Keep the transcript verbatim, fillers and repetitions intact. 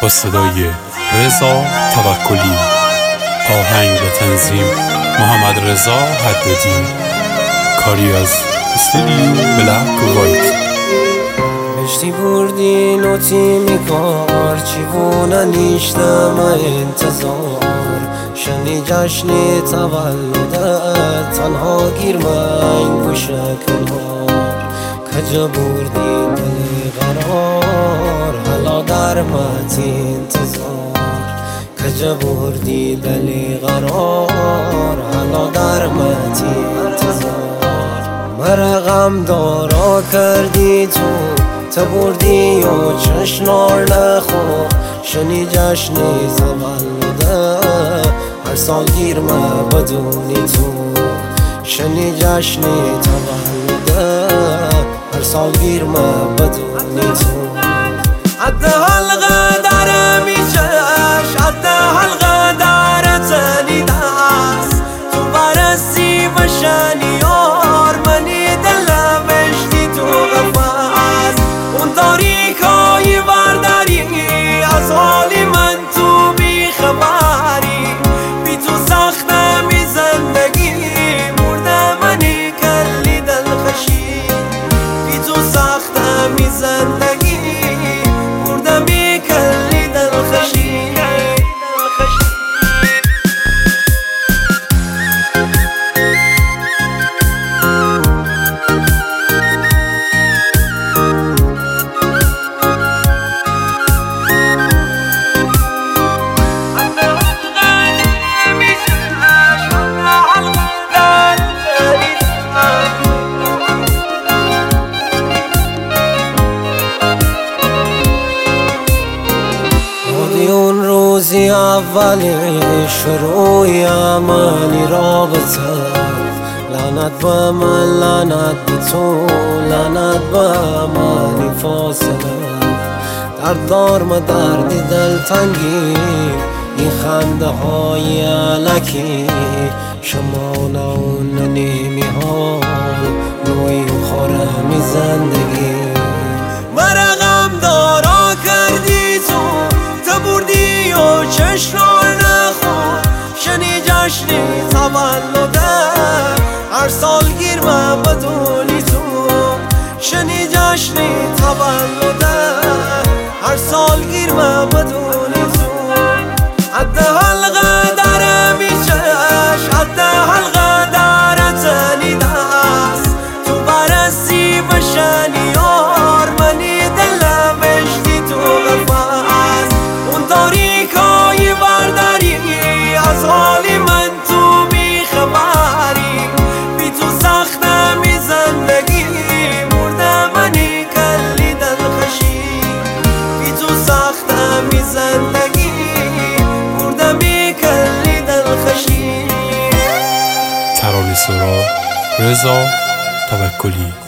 با صدای رضا توکلی، آهنگ و تنظیم محمد رضا حدادی، کاری از استودیو بلک و وایت. مشتی بردی نوتی میکار چیونه نیشتم انتظار شنی جشنی تولدت تنها گیرمن گوشکلار کجا بردی دل قرار حالا در متی انتظار کجا بردی دل قرار حالا در متی انتظار مرا غم دارا کردی تو تا بردی و چشنار نخو شنی جشنی تولده هر سال گیرمه بدونی تو شنی جشنی تولده هر سال گیرمه بدونی تو عده حلقه داره میچش عده حلقه داره تنی دست تو برسی و شنی یار منی دل بشتی تو غفص اون تاریکای برداری از حالی من تو بی خبری بی تو سخته می زندگی مرده منی کلی دل خشی بی تو سخته می زندگی مرده می کلی دل خشی اون روزی اولی شروعی عملی رابطه لعنت به من لعنت به تو لعنت به منی فاصله دردار ما دردی دلتنگی این خنده های علکی شما اون نیمی ها نوی خورمی زندگی مرا غم دارا کردی تو بردی و چشنار نخور شنی جشنی تولده هر سال گیرمه بدونی تو شنی جشنی تولده هر سال گیرمه بدونی تو عده حلقه داره میچش عده حلقه داره تنی دست تو برسی و شنی یار منی دل بشتی تو غفص اون تاریکای برداری از حالی من تو بی خبری بی تو سخته می زندگی مرده منی کلی دل خشی بی تو سخته می زندگی مرده می کلی دل خشی. ترانه‌سرا رضا توکلی.